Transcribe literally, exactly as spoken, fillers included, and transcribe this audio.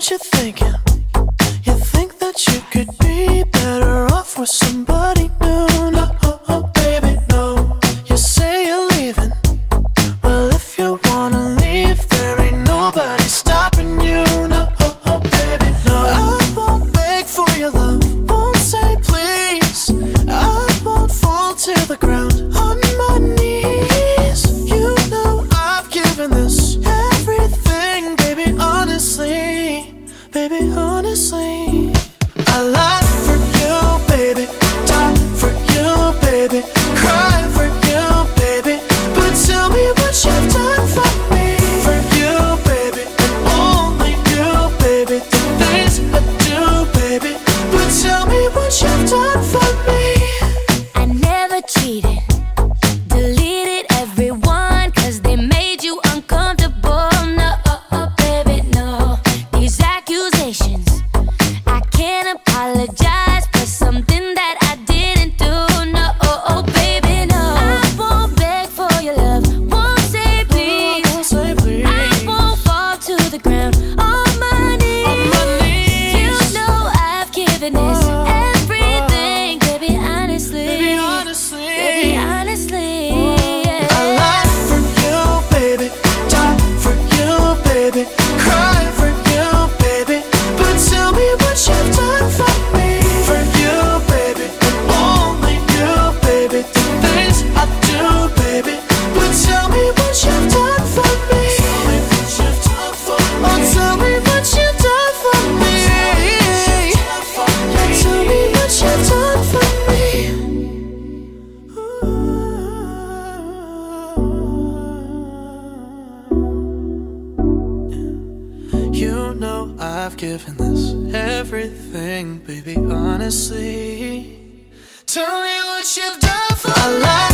what you're thinking. You think that you could be better off with somebody new. No, oh, oh, baby, no. You say you're leaving. Well, if you wanna leave, there ain't nobody stopping you. No, oh, oh, baby, no. I won't beg for your love, won't say please. I won't fall to the ground on my knees. You know I've given this everything, baby, honestly. Baby, honestly, I lie for you, baby. Die for you, baby. Cry for you, baby. But tell me what you've done for me. For you, baby, and only you, baby. The things I do, baby. But tell me what you've done for me. I never cheated, deleted everyone, cause they made you uncomfortable. No, oh, oh, baby, no. These accusations, I can't apologize for something that I didn't do. No, oh, oh, baby, no. I won't beg for your love, won't say please. Won't say please. I won't fall to the ground on my knees. On my knees. You know I've given this everything, baby, honestly. Baby, honestly. Baby, honestly, yeah. I lie for you, baby. Die for you, baby. Cry for you, baby. But tell me what you've done for me. For you, baby, and only you, baby. The things I do, baby. But tell me what you've done for me. Tell me what you've done for me. Oh, tell me what you've done for me. Tell me what you've done for me. You know I've given this everything, baby, honestly. Tell me what you've done for me. I lie